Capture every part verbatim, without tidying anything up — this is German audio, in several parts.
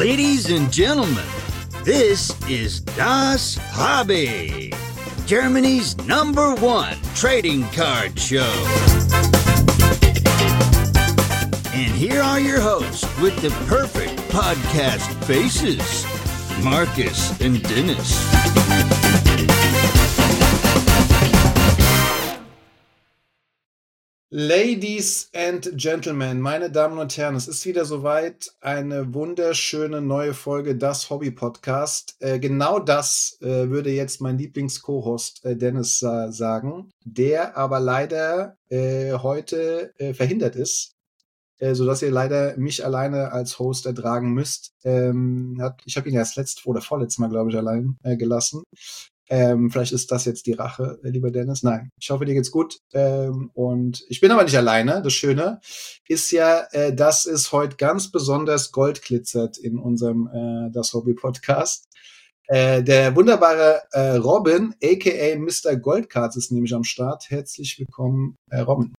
Ladies and gentlemen, this is Das Hobby, Germany's number one trading card show. And here are your hosts with the perfect podcast faces, Marcus and Dennis. Ladies and Gentlemen, meine Damen und Herren, es ist wieder soweit, eine wunderschöne neue Folge Das Hobby Podcast. Äh, genau das äh, würde jetzt mein Lieblings-Co-Host äh, Dennis äh, sagen, der aber leider äh, heute äh, verhindert ist, äh, sodass ihr leider mich alleine als Host ertragen müsst. Ähm, hat, ich habe ihn ja das letzte oder vorletzte Mal, glaube ich, allein äh, gelassen. Ähm, vielleicht ist das jetzt die Rache, äh, lieber Dennis. Nein, ich hoffe, dir geht's gut. Ähm, und ich bin aber nicht alleine. Das Schöne ist ja, äh, dass es heute ganz besonders Gold glitzert in unserem äh, Das Hobby Podcast. Äh, der wunderbare äh, Robin, aka Mister Goldcards, ist nämlich am Start. Herzlich willkommen, äh, Robin.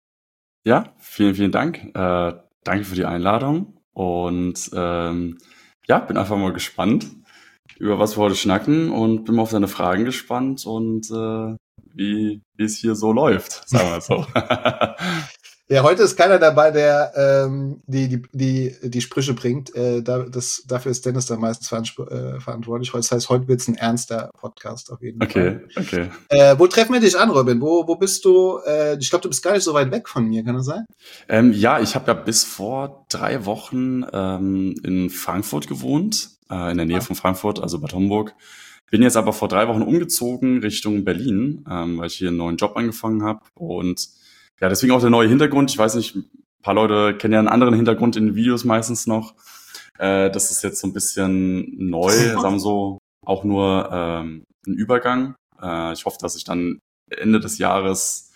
Ja, vielen, vielen Dank. Äh, danke für die Einladung. Und ähm, ja, bin einfach mal gespannt, über was wir heute schnacken, und bin mal auf deine Fragen gespannt und äh, wie wie es hier so läuft, sagen wir so. Ja, heute ist keiner dabei, der ähm, die, die, die, die Sprüche bringt. Äh, da, das, dafür ist Dennis dann meistens veranspr- äh, verantwortlich. Das heißt, heute wird's ein ernster Podcast auf jeden Okay, Fall. okay. Äh, wo treffen wir dich an, Robin? Wo, wo bist du? Äh, ich glaube, du bist gar nicht so weit weg von mir, kann das sein? Ähm, ja, ich habe ja bis vor drei Wochen ähm, in Frankfurt gewohnt, äh, in der Nähe von Frankfurt, also Bad Homburg. Bin jetzt aber vor drei Wochen umgezogen Richtung Berlin, ähm, weil ich hier einen neuen Job angefangen habe. Und ja, deswegen auch der neue Hintergrund. Ich weiß nicht, ein paar Leute kennen ja einen anderen Hintergrund in den Videos meistens noch. Äh, das ist jetzt so ein bisschen neu, sagen wir so, auch nur ähm, ein Übergang. Äh, ich hoffe, dass ich dann Ende des Jahres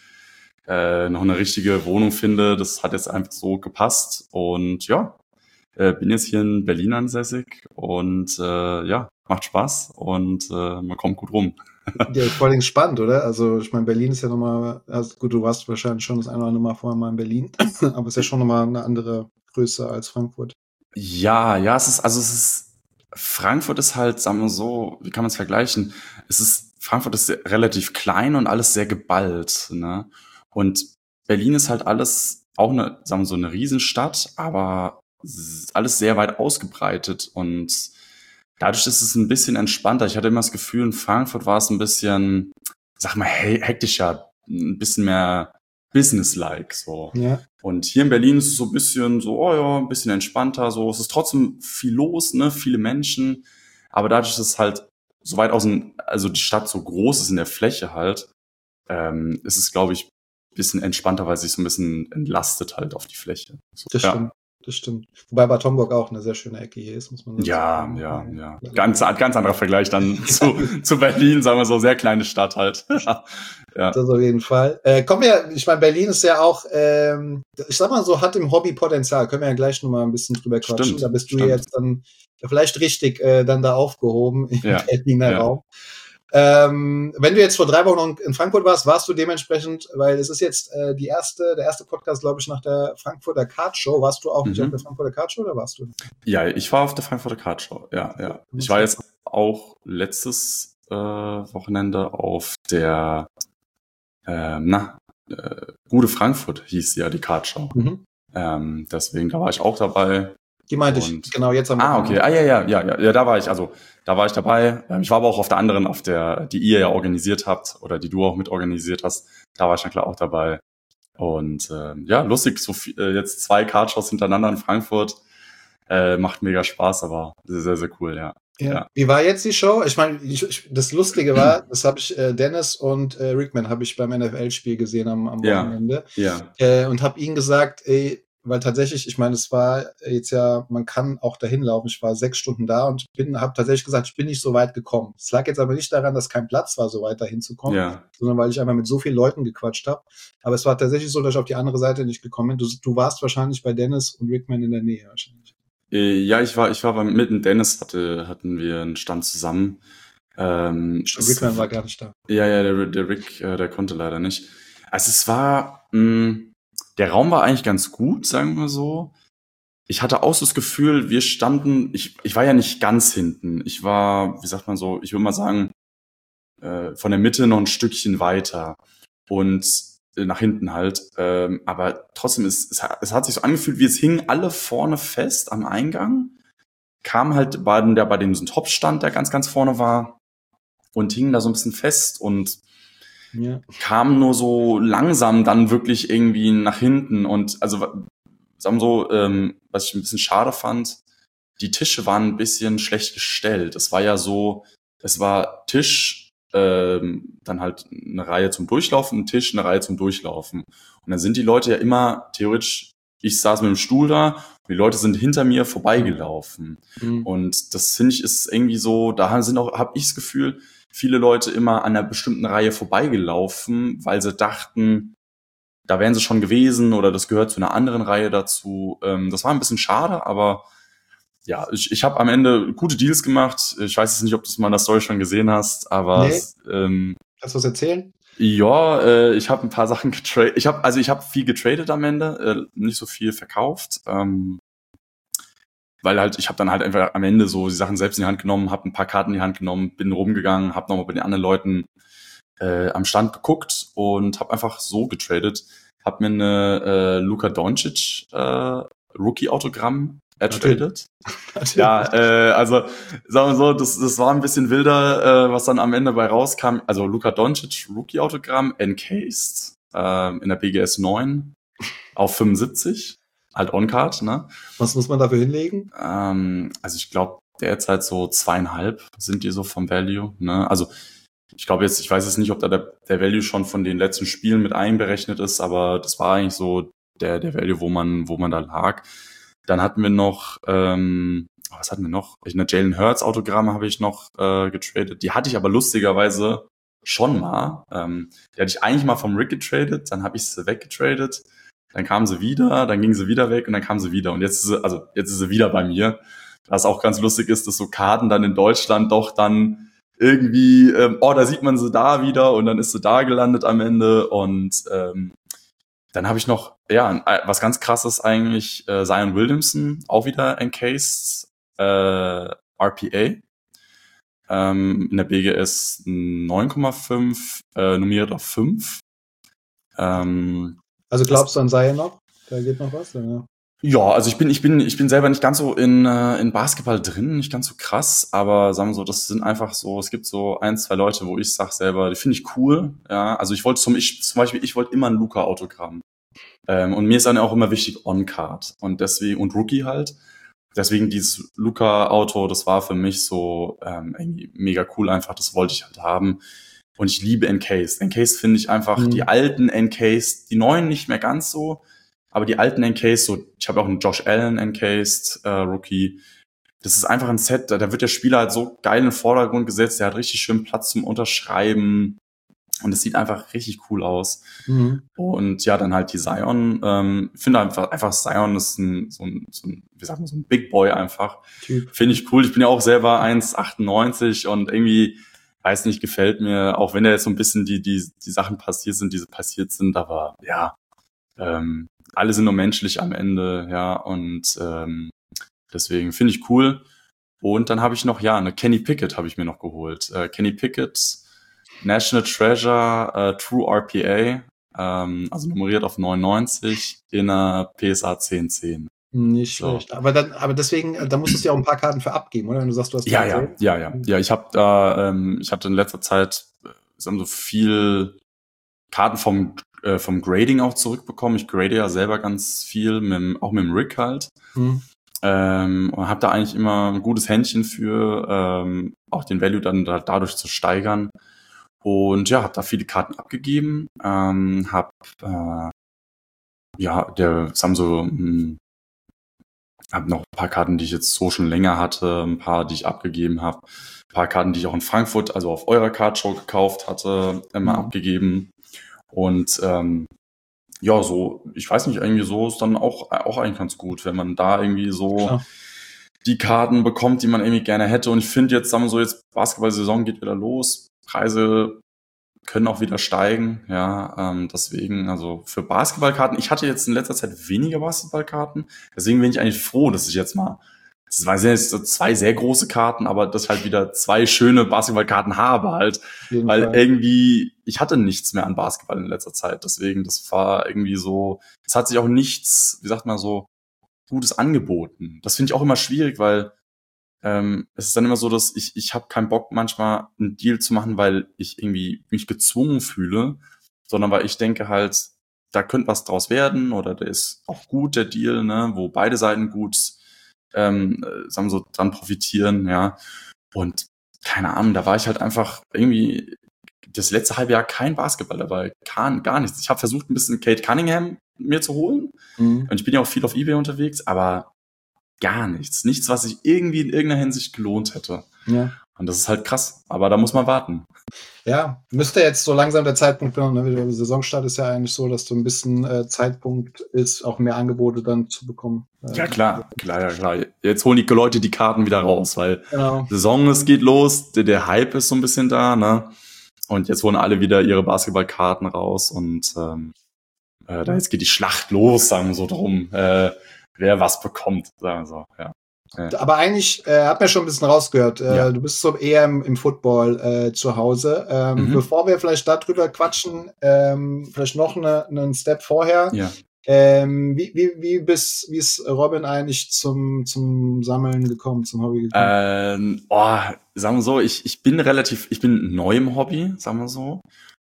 äh, noch eine richtige Wohnung finde. Das hat jetzt einfach so gepasst. Und ja, äh, bin jetzt hier in Berlin ansässig und äh, ja, macht Spaß und äh, man kommt gut rum. Ja, vor allem spannend, oder? Also ich meine, Berlin ist ja nochmal, also gut, du warst wahrscheinlich schon das eine oder andere Mal vorher mal in Berlin, aber es ist ja schon nochmal eine andere Größe als Frankfurt. Ja, ja, es ist, also es ist, Frankfurt ist halt, sagen wir so, wie kann man es vergleichen? Es ist, Frankfurt ist sehr, relativ klein und alles sehr geballt, ne? Und Berlin ist halt alles, auch eine, sagen wir so, eine Riesenstadt, aber s- alles sehr weit ausgebreitet, und dadurch ist es ein bisschen entspannter. Ich hatte immer das Gefühl, in Frankfurt war es ein bisschen, sag mal, he- hektischer, ein bisschen mehr businesslike, so. Ja, Und hier in Berlin ist es so ein bisschen so, oh ja, ein bisschen entspannter, so. Es ist trotzdem viel los, ne, viele Menschen. Aber dadurch, dass es halt so weit außen, also die Stadt so groß ist in der Fläche halt, ähm, ist es, glaube ich, ein bisschen entspannter, weil sich so ein bisschen entlastet halt auf die Fläche. So, das ja. stimmt. Das stimmt. Wobei Bad Homburg auch eine sehr schöne Ecke hier ist, muss man dazu Ja, sagen. ja, ja. Ganz, ganz anderer Vergleich dann zu, zu Berlin, sagen wir so, sehr kleine Stadt halt. Ja. Das auf jeden Fall. Äh, kommen wir, ich meine, Berlin ist ja auch, ähm, ich sag mal so, hat im Hobby Potenzial. Können wir ja gleich nochmal ein bisschen drüber quatschen. Stimmt, Da bist du stimmt. jetzt dann vielleicht richtig äh, dann da aufgehoben im Ja, Berliner ja. Raum. Ähm, wenn du jetzt vor drei Wochen noch in Frankfurt warst, warst du dementsprechend, weil es ist jetzt äh, die erste, der erste Podcast, glaube ich, nach der Frankfurter Card Show. Warst du auch nicht Mhm. auf der Frankfurter Card Show oder warst du? Ja, ich war auf der Frankfurter Card Show, ja, ja. Ich war jetzt auch letztes äh, Wochenende auf der, äh, na, äh, Gute Frankfurt hieß ja die Card Show. Mhm. Ähm, deswegen, da war ich auch dabei. Die meinte Und- ich, genau, jetzt am Ah, Wochenende. okay. Ah, ja, ja, ja, ja, ja, da war ich, also, da war ich dabei. Ähm, Ich war aber auch auf der anderen, auf der, die ihr ja organisiert habt oder die du auch mit organisiert hast. Da war ich dann klar auch dabei. Und ähm, ja, lustig, so viel, äh, jetzt zwei Cardshows hintereinander in Frankfurt. Äh, macht mega Spaß, aber sehr, sehr, sehr cool, ja. Ja. Ja. Wie war jetzt die Show? Ich meine, ich, ich, das Lustige war, das habe ich äh, Dennis und äh, Rickman habe ich beim N F L-Spiel gesehen am, am Ja. Wochenende Ja, äh, und habe ihnen gesagt, ey, weil tatsächlich, ich meine, es war jetzt ja, man kann auch dahin laufen. Ich war sechs Stunden da und bin, habe tatsächlich gesagt, ich bin nicht so weit gekommen. Es lag jetzt aber nicht daran, dass kein Platz war, so weit dahin zu kommen, ja. sondern weil ich einfach mit so vielen Leuten gequatscht habe. Aber es war tatsächlich so, dass ich auf die andere Seite nicht gekommen bin. Du, du warst wahrscheinlich bei Dennis und Rickman in der Nähe wahrscheinlich. Äh, Ja, ich war, ich war beim, mit dem Dennis hatte, hatten wir einen Stand zusammen. Ähm, Stimmt, es- Rickman war gar nicht da. Ja, ja, der, der Rick, äh, der konnte leider nicht. Also es war, mh, der Raum war eigentlich ganz gut, sagen wir so. ich hatte auch so das Gefühl, wir standen, ich, ich war ja nicht ganz hinten. Ich war, wie sagt man so, ich würde mal sagen, äh, von der Mitte noch ein Stückchen weiter und äh, nach hinten halt. Ähm, aber trotzdem, ist, es, hat, es hat sich so angefühlt, wie es hingen alle vorne fest am Eingang, kam halt bei, der, bei dem so ein Top-Stand, der ganz, ganz vorne war und hingen da so ein bisschen fest und ja. kam nur so langsam dann wirklich irgendwie nach hinten und also sagen wir so, ähm, was ich ein bisschen schade fand, die Tische waren ein bisschen schlecht gestellt. Es war ja so, es war Tisch, ähm, dann halt eine Reihe zum Durchlaufen, ein Tisch, eine Reihe zum Durchlaufen. Und dann sind die Leute ja immer, theoretisch, ich saß mit dem Stuhl da, und die Leute sind hinter mir vorbeigelaufen. Mhm. Und das finde ich ist irgendwie so, da sind auch, habe ich das Gefühl, viele Leute immer an einer bestimmten Reihe vorbeigelaufen, weil sie dachten, da wären sie schon gewesen oder das gehört zu einer anderen Reihe dazu. Ähm, das war ein bisschen schade, aber ja, ich, ich habe am Ende gute Deals gemacht. Ich weiß jetzt nicht, ob du es mal in der Story schon gesehen hast, aber nee. es, ähm, kannst du was erzählen? Ja, äh, ich habe ein paar Sachen getradet. Ich habe also ich habe viel getradet am Ende, äh, nicht so viel verkauft, ähm, weil halt ich habe dann halt einfach am Ende so die Sachen selbst in die Hand genommen, habe ein paar Karten in die Hand genommen, bin rumgegangen, habe nochmal bei den anderen Leuten äh, am Stand geguckt und habe einfach so getradet. Hab mir eine äh, Luka Doncic äh, Rookie-Autogramm ertradet. Ja, äh, also sagen wir so, das, das war ein bisschen wilder, äh, was dann am Ende bei rauskam. Also Luka Doncic Rookie-Autogramm, encased, äh, in der B G S neun auf fünfundsiebzig, halt on-card, ne? Was muss man dafür hinlegen? Ähm, also ich glaube, derzeit so zweieinhalb sind die so vom Value, ne? Also ich glaube jetzt, ich weiß jetzt nicht, ob da der, der Value schon von den letzten Spielen mit einberechnet ist, aber das war eigentlich so der, der Value, wo man, wo man da lag. Dann hatten wir noch, ähm, was hatten wir noch? Eine Jalen Hurts Autogramme habe ich noch äh, getradet. Die hatte ich aber lustigerweise schon mal. Ähm, die hatte ich eigentlich mal vom Rick getradet, dann habe ich sie weggetradet, dann kam sie wieder, dann ging sie wieder weg und dann kam sie wieder. Und jetzt ist sie, also jetzt ist sie wieder bei mir. Was auch ganz lustig ist, dass so Karten dann in Deutschland doch dann irgendwie, ähm, oh, da sieht man sie da wieder und dann ist sie da gelandet am Ende und ähm, dann habe ich noch, ja, was ganz krasses eigentlich, äh, Zion Williamson, auch wieder encased, äh, R P A, ähm, in der B G S neun Komma fünf, äh, nominiert auf fünf. Ähm, also glaubst du an Zion noch? Da geht noch was, oder? Ja, also ich bin, ich bin, ich bin selber nicht ganz so in, äh, in Basketball drin, nicht ganz so krass, aber sagen wir so, das sind einfach so, es gibt so ein, zwei Leute, wo ich sag selber, die finde ich cool, ja, also ich wollte zum, ich, zum Beispiel, ich wollte immer ein Luka-Autogramm, ähm, und mir ist dann auch immer wichtig On-Card und deswegen, und Rookie halt, deswegen dieses Luka-Auto, das war für mich so, ähm, irgendwie mega cool einfach, das wollte ich halt haben und ich liebe Encased. Encased finde ich einfach, mhm. die alten Encased, die neuen nicht mehr ganz so, aber die alten Encased, so, ich habe auch einen Josh Allen Encased, äh, Rookie. Das ist einfach ein Set, da, da wird der Spieler halt so geil in den Vordergrund gesetzt, der hat richtig schön Platz zum Unterschreiben und es sieht einfach richtig cool aus. Mhm. Und ja, dann halt die Zion. Ähm, ich finde einfach, einfach Zion ist ein, so ein, so ein, wie sagt man, so ein Big Boy einfach. Finde ich cool. Ich bin ja auch selber eins Komma achtundneunzig und irgendwie, weiß nicht, gefällt mir, auch wenn da jetzt so ein bisschen die, die, die Sachen passiert sind, die so passiert sind, aber ja, ähm, alle sind nur menschlich am Ende, ja, und ähm, deswegen finde ich cool. Und dann habe ich noch, ja, eine Kenny Pickett habe ich mir noch geholt. Äh, Kenny Pickett, National Treasure, äh, True R P A, ähm, also nummeriert auf neunundneunzig in einer P S A zehn zehn. Nicht so. Schlecht. Aber dann, aber deswegen, da musstest du ja auch ein paar Karten für abgeben, oder? Wenn du sagst, du hast ja, ja, ja, ja, ja. Ich habe da, ähm, ich hatte in letzter Zeit, wir haben so viel Karten vom äh, vom Grading auch zurückbekommen. Ich grade ja selber ganz viel, mit dem, auch mit dem Rick halt. Mhm. Ähm, und habe da eigentlich immer ein gutes Händchen für, ähm, auch den Value dann da, dadurch zu steigern. Und ja, habe da viele Karten abgegeben. Ähm, hab äh, ja, der haben so mh, hab noch ein paar Karten, die ich jetzt so schon länger hatte, ein paar, die ich abgegeben habe, ein paar Karten, die ich auch in Frankfurt, also auf eurer Cardshow gekauft hatte, immer mhm. abgegeben. Und ähm, ja, so, ich weiß nicht, irgendwie so ist dann auch, auch eigentlich ganz gut, wenn man da irgendwie so Klar. die Karten bekommt, die man irgendwie gerne hätte. Und ich finde jetzt, sagen wir so, jetzt Basketball-Saison geht wieder los, Preise können auch wieder steigen, ja, ähm, deswegen, also für Basketballkarten, ich hatte jetzt in letzter Zeit weniger Basketballkarten, deswegen bin ich eigentlich froh, dass ich jetzt mal, das waren jetzt so zwei sehr große Karten, aber dass ich halt wieder zwei schöne Basketballkarten habe halt, weil Fall. irgendwie, ich hatte nichts mehr an Basketball in letzter Zeit, deswegen, das war irgendwie so, es hat sich auch nichts, wie sagt man so, Gutes angeboten. Das finde ich auch immer schwierig, weil Ähm, es ist dann immer so, dass ich ich habe keinen Bock manchmal einen Deal zu machen, weil ich irgendwie mich gezwungen fühle, sondern weil ich denke halt, da könnte was draus werden oder der ist auch gut, der Deal, ne, wo beide Seiten gut, ähm, äh, sagen wir so, dran profitieren, ja. Und keine Ahnung, da war ich halt einfach irgendwie das letzte halbe Jahr kein Basketball dabei, gar, gar nichts. Ich habe versucht, ein bisschen Kate Cunningham mir zu holen Mhm. und ich bin ja auch viel auf eBay unterwegs, aber gar nichts. Nichts, was sich irgendwie in irgendeiner Hinsicht gelohnt hätte. Ja. Und das ist halt krass. Aber da muss man warten. Ja, müsste jetzt so langsam der Zeitpunkt kommen. Ne? Der Saisonstart ist ja eigentlich so, dass so ein bisschen äh, Zeitpunkt ist, auch mehr Angebote dann zu bekommen. Äh, Ja, klar. Klar, ja, klar. Jetzt holen die Leute die Karten wieder raus, weil Genau. Saison, es geht los. Der, der Hype ist so ein bisschen da, ne? Und jetzt holen alle wieder ihre Basketballkarten raus und ähm, äh, da jetzt geht die Schlacht los, sagen wir so drum, äh, wer was bekommt, sagen wir so, ja. Aber eigentlich, äh, hat man schon ein bisschen rausgehört, äh, Ja. du bist so eher im, im Football äh, zu Hause. Ähm, Mhm. Bevor wir vielleicht darüber quatschen, ähm, vielleicht noch eine, einen Step vorher. Ja. Ähm, wie, wie, wie, bist, wie ist Robin eigentlich zum, zum Sammeln gekommen, zum Hobby gekommen? Ähm, oh, sagen wir so, ich, ich bin relativ, ich bin neu im Hobby, sagen wir so.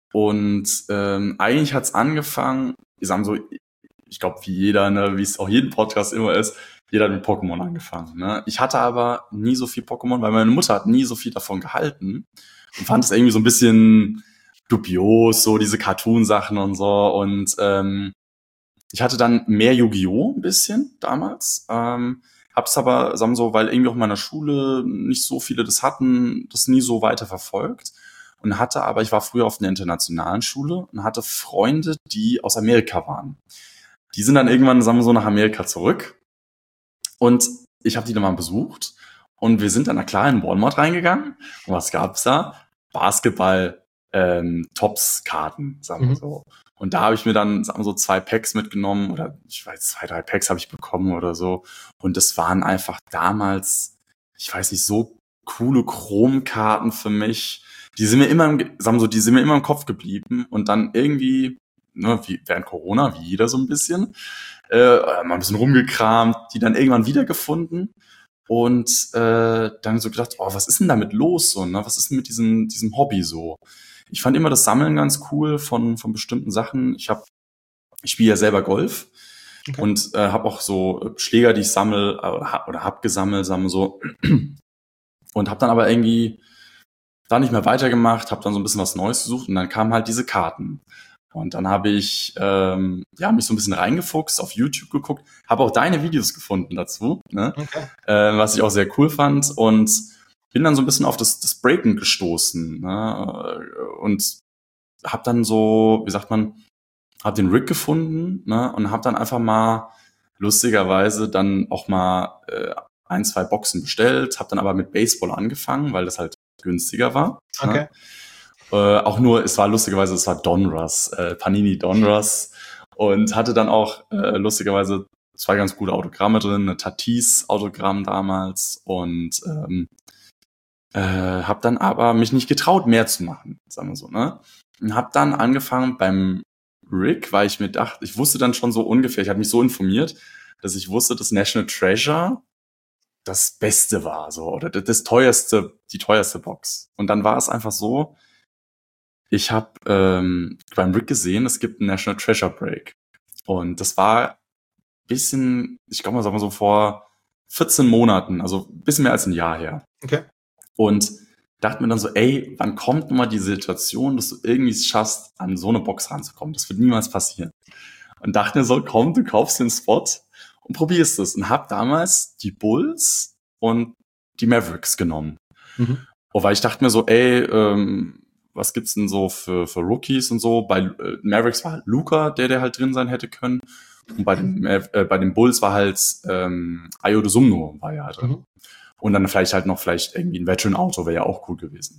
Und ähm, eigentlich hat's angefangen, ich sag mal so, ich glaube, wie jeder, ne, wie es auch jeden Podcast immer ist, jeder hat mit Pokémon angefangen. Ne? Ich hatte aber nie so viel Pokémon, weil meine Mutter hat nie so viel davon gehalten und fand es irgendwie so ein bisschen dubios, so diese Cartoon-Sachen und so. Und ähm, ich hatte dann mehr Yu-Gi-Oh! Ein bisschen damals. Ähm, hab's aber, sagen wir so, weil irgendwie auch in meiner Schule nicht so viele das hatten, das nie so weiter verfolgt. Und hatte aber, ich war früher auf einer internationalen Schule und hatte Freunde, die aus Amerika waren. Die sind dann irgendwann, sagen wir so, nach Amerika zurück. Und ich habe die dann mal besucht. Und wir sind dann, na klar, in Walmart reingegangen. Und was gab's da? Basketball, ähm, Tops-Karten, sagen wir Mhm. so. Und da habe ich mir dann, sagen wir so, zwei Packs mitgenommen. Oder ich weiß, zwei, drei Packs habe ich bekommen oder so. Und das waren einfach damals, ich weiß nicht, so coole Chromkarten für mich. Die sind mir immer, im, sagen wir so, die sind mir immer im Kopf geblieben. Und dann irgendwie, ne, wie während Corona, wie jeder so ein bisschen, äh, mal ein bisschen rumgekramt, die dann irgendwann wiedergefunden und äh, dann so gedacht, oh, was ist denn damit los so, ne? Was ist denn mit diesem diesem Hobby so? Ich fand immer das Sammeln ganz cool von von bestimmten Sachen. Ich habe ich spiele ja selber Golf Okay. und äh, habe auch so Schläger, die ich sammle oder hab, oder hab gesammelt, sagen wir so, und habe dann aber irgendwie da nicht mehr weitergemacht, habe dann so ein bisschen was Neues gesucht und dann kamen halt diese Karten. Und dann habe ich ähm, ja mich so ein bisschen reingefuchst, auf YouTube geguckt, habe auch deine Videos gefunden dazu, ne? Okay. äh, was ich auch sehr cool fand und bin dann so ein bisschen auf das, das Breaken gestoßen, ne? Und habe dann so, wie sagt man, habe den Rig gefunden, ne? Und habe dann einfach mal lustigerweise dann auch mal äh, ein, zwei Boxen bestellt, habe dann aber mit Baseball angefangen, weil das halt günstiger war. Okay. Ne? Äh, auch nur, es war lustigerweise, es war Donruss, äh, Panini Donruss und hatte dann auch äh, lustigerweise zwei ganz gute Autogramme drin, eine Tatis-Autogramm damals und ähm, äh, habe dann aber mich nicht getraut, mehr zu machen, sagen wir so, ne? Und habe dann angefangen beim Rig, weil ich mir dachte, ich wusste dann schon so ungefähr, ich habe mich so informiert, dass ich wusste, dass National Treasure das Beste war, so, oder das, das teuerste, die teuerste Box. Und dann war es einfach so, ich habe ähm, beim Rig gesehen, es gibt einen National Treasure Break. Und das war ein bisschen, ich glaube mal, sagen wir so vor vierzehn Monaten, also ein bisschen mehr als ein Jahr her. Okay. Und dachte mir dann so, ey, wann kommt nun mal die Situation, dass du irgendwie es schaffst, an so eine Box ranzukommen? Das wird niemals passieren. Und dachte mir so, komm, du kaufst den Spot und probierst es. Und hab damals die Bulls und die Mavericks genommen. Mhm. Wobei ich dachte mir so, ey, ähm, was gibt's denn so für, für Rookies und so? Bei äh, Mavericks war halt Luka, der der halt drin sein hätte können. Und bei den, äh, bei den Bulls war halt ähm, Ayo Dosunmu war ja halt drin. Mhm. Und dann vielleicht halt noch vielleicht irgendwie ein Veteran-Auto wäre ja auch cool gewesen.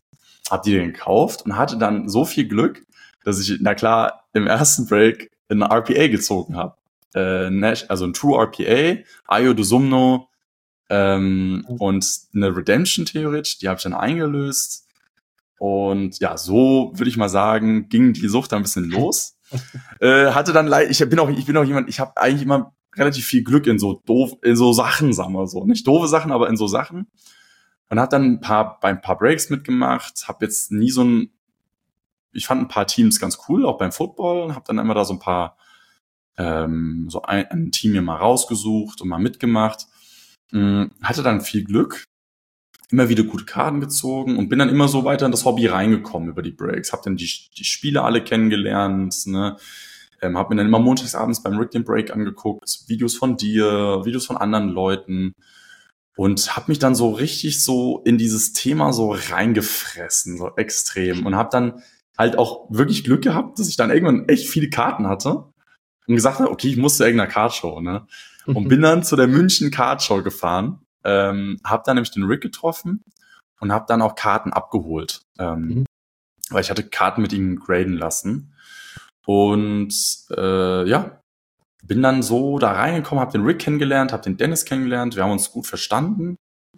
hab die dann gekauft und hatte dann so viel Glück, dass ich, na klar, im ersten Break ein R P A gezogen habe. Äh, also ein True R P A, Ayo Dosumno ähm, und eine Redemption theoretisch, die habe ich dann eingelöst. Und ja, so würde ich mal sagen, ging die Sucht dann ein bisschen los. äh, hatte dann leid, ich bin auch, ich bin auch jemand, ich habe eigentlich immer relativ viel Glück in so doof, in so Sachen, sagen wir so. Nicht doofe Sachen, aber in so Sachen. Und habe dann ein paar, bei ein paar Breaks mitgemacht, habe jetzt nie so ein, ich fand ein paar Teams ganz cool, auch beim Football, habe dann immer da so ein paar, ähm, so ein, ein Team mir mal rausgesucht und mal mitgemacht. Ähm, hatte dann viel Glück, immer wieder gute Karten gezogen und bin dann immer so weiter in das Hobby reingekommen über die Breaks. Hab dann die, die Spiele alle kennengelernt, ne? Ähm, hab mir dann immer montagsabends beim Rick den Break angeguckt, Videos von dir, Videos von anderen Leuten. Und habe mich dann so richtig so in dieses Thema so reingefressen, so extrem. Und habe dann halt auch wirklich Glück gehabt, dass ich dann irgendwann echt viele Karten hatte und gesagt habe, okay, ich muss zu irgendeiner Cardshow, ne? Und bin dann zu der München Cardshow gefahren, ähm, habe dann nämlich den Rick getroffen und habe dann auch Karten abgeholt, ähm, mhm. weil ich hatte Karten mit ihm graden lassen. Und äh, ja, bin dann so da reingekommen, habe den Rick kennengelernt, habe den Dennis kennengelernt, wir haben uns gut verstanden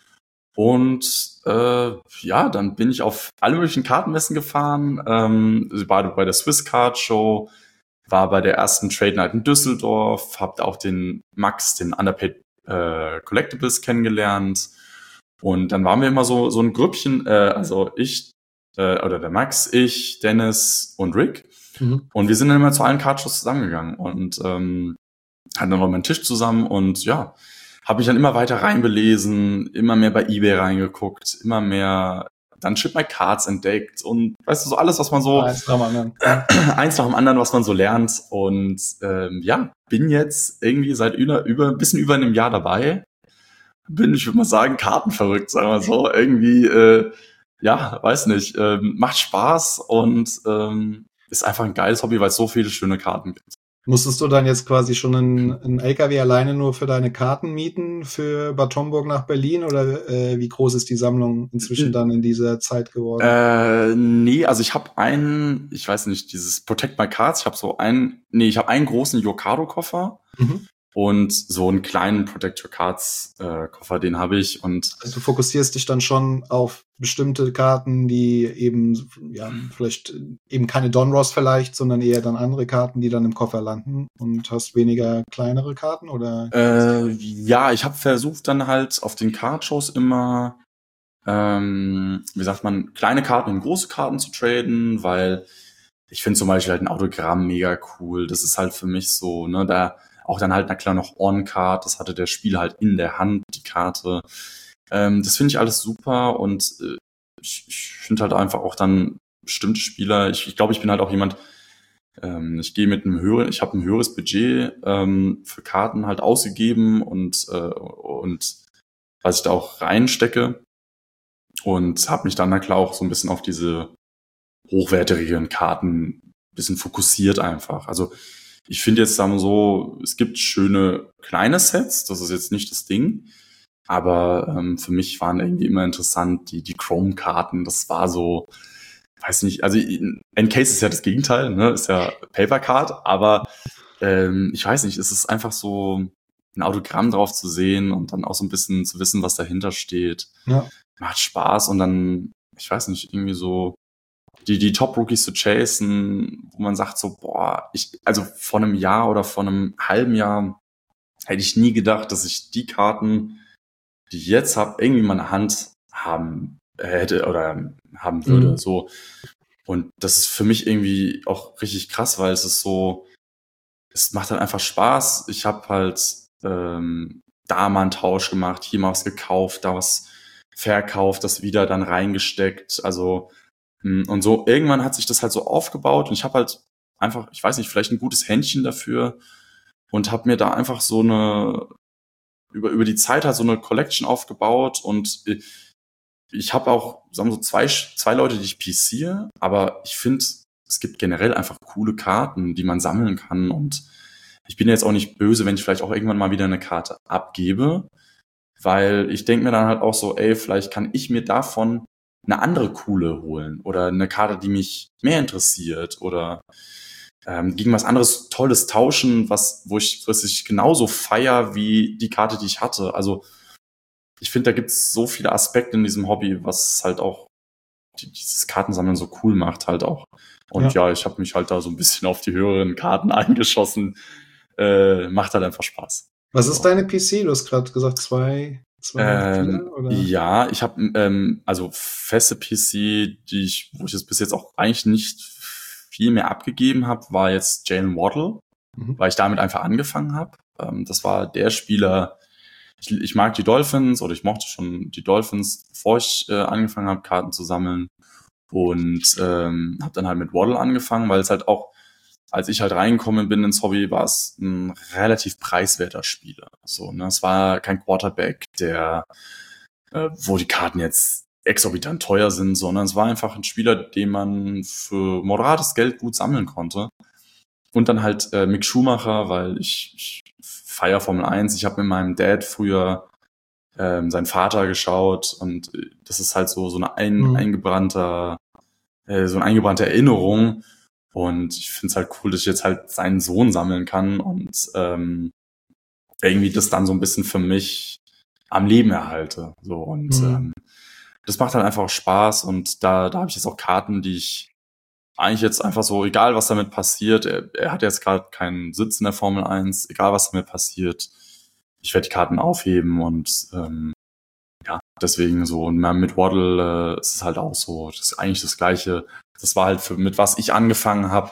und äh, ja, dann bin ich auf alle möglichen Kartenmessen gefahren, ähm, war bei der Swiss Card Show, war bei der ersten Trade Night in Düsseldorf, habe auch den Max, den Underpaid äh, Collectibles kennengelernt und dann waren wir immer so so ein Grüppchen, äh, also ich äh, oder der Max, ich, Dennis und Rick. Mhm. Und wir sind dann immer zu allen Cardshows zusammengegangen und ähm, hatten dann noch meinen Tisch zusammen und ja, habe mich dann immer weiter reinbelesen, immer mehr bei eBay reingeguckt, immer mehr dann Ship My Cards entdeckt und weißt du, so alles, was man so eins nach dem anderen, eins nach dem anderen, was man so lernt und ähm, ja, bin jetzt irgendwie seit über, über ein bisschen über einem Jahr dabei, bin, ich würde mal sagen, kartenverrückt, sagen wir so, irgendwie, äh, ja, weiß nicht, ähm, macht Spaß und ähm, ist einfach ein geiles Hobby, weil es so viele schöne Karten gibt. Musstest du dann jetzt quasi schon einen, einen L K W alleine nur für deine Karten mieten für Bad Homburg nach Berlin oder äh, wie groß ist die Sammlung inzwischen dann in dieser Zeit geworden? Äh, nee, also ich habe einen, ich weiß nicht, dieses Protect My Cards, ich habe so einen, nee, ich habe einen großen Yokado-Koffer mhm. und so einen kleinen Protect Your Cards äh, Koffer, den habe ich und also du fokussierst dich dann schon auf bestimmte Karten, die eben, ja, vielleicht eben keine Donruss vielleicht, sondern eher dann andere Karten, die dann im Koffer landen und hast weniger kleinere Karten, oder? Äh, ja, ich habe versucht dann halt auf den Cardshows immer, ähm, wie sagt man, kleine Karten in große Karten zu traden, weil ich finde zum Beispiel halt ein Autogramm mega cool. Das ist halt für mich so, ne, da auch dann halt, na klar, noch On-Card, das hatte der Spieler halt in der Hand, die Karte. Ähm, das finde ich alles super und äh, ich, ich finde halt einfach auch dann bestimmte Spieler, ich, ich glaube, ich bin halt auch jemand, ähm, ich gehe mit einem höheren, ich habe ein höheres Budget ähm, für Karten halt ausgegeben und, äh, und was ich da auch reinstecke und habe mich dann na klar auch so ein bisschen auf diese hochwertigeren Karten ein bisschen fokussiert einfach. Also ich finde jetzt, sagen wir so, es gibt schöne kleine Sets, das ist jetzt nicht das Ding, aber ähm, für mich waren irgendwie immer interessant die die Chrome-Karten, das war so, weiß nicht, also Encase ist ja das Gegenteil, ne, ist ja Paper-Card, aber ähm, ich weiß nicht, es ist einfach so ein Autogramm drauf zu sehen und dann auch so ein bisschen zu wissen, was dahinter steht. Ja. Macht Spaß und dann, ich weiß nicht, irgendwie so die die Top-Rookies zu chasen, wo man sagt so, boah, ich, also vor einem Jahr oder vor einem halben Jahr hätte ich nie gedacht, dass ich die Karten, die ich jetzt habe, irgendwie in meiner Hand haben hätte oder haben würde. Mhm. So. Und das ist für mich irgendwie auch richtig krass, weil es ist so, es macht halt einfach Spaß. Ich habe halt ähm, da mal einen Tausch gemacht, hier mal was gekauft, da was verkauft, das wieder dann reingesteckt. Also und so irgendwann hat sich das halt so aufgebaut und ich habe halt einfach, ich weiß nicht, vielleicht ein gutes Händchen dafür und habe mir da einfach so eine über über die Zeit halt so eine Collection aufgebaut und ich, ich habe auch, sagen wir so, zwei zwei Leute, die ich P C-e, aber ich finde, es gibt generell einfach coole Karten, die man sammeln kann und ich bin jetzt auch nicht böse, wenn ich vielleicht auch irgendwann mal wieder eine Karte abgebe, weil ich denke mir dann halt auch so, ey, vielleicht kann ich mir davon eine andere coole holen oder eine Karte, die mich mehr interessiert oder ähm, gegen was anderes Tolles tauschen, was wo ich was ich genauso feier wie die Karte, die ich hatte. Also ich finde, da gibt's so viele Aspekte in diesem Hobby, was halt auch die, dieses Kartensammeln so cool macht halt auch. Und ja, ja ich habe mich halt da so ein bisschen auf die höheren Karten eingeschossen. Äh, macht halt einfach Spaß. Was ist so. Deine P C? Du hast gerade gesagt, zwei, zwei ähm, oder? Ja, ich habe ähm, also feste P C, die ich, wo ich es bis jetzt auch eigentlich nicht viel mehr abgegeben habe, war jetzt Jalen Waddle, mhm. weil ich damit einfach angefangen habe. Ähm, das war der Spieler. Ich, ich mag die Dolphins oder ich mochte schon die Dolphins, bevor ich äh, angefangen habe, Karten zu sammeln. Und ähm, habe dann halt mit Waddle angefangen, weil es halt auch, als ich halt reingekommen bin ins Hobby, war es ein relativ preiswerter Spieler. So, ne? Es war kein Quarterback, der, äh, wo die Karten jetzt exorbitant teuer sind, sondern es war einfach ein Spieler, den man für moderates Geld gut sammeln konnte. Und dann halt äh, Mick Schumacher, weil ich, ich feier Formel eins. Ich habe mit meinem Dad früher ähm, seinen Vater geschaut und das ist halt so so eine ein, mhm. eingebrannter äh, so eine eingebrannte Erinnerung und ich finde es halt cool, dass ich jetzt halt seinen Sohn sammeln kann und ähm, irgendwie das dann so ein bisschen für mich am Leben erhalte. So und mhm. ähm, das macht halt einfach auch Spaß und da da habe ich jetzt auch Karten, die ich eigentlich jetzt einfach so, egal was damit passiert, er, er hat jetzt gerade keinen Sitz in der Formel eins, egal was damit passiert, ich werde die Karten aufheben und ähm, ja, deswegen so, und mit Waddle äh, ist es halt auch so, das ist eigentlich das Gleiche, das war halt für, mit was ich angefangen habe,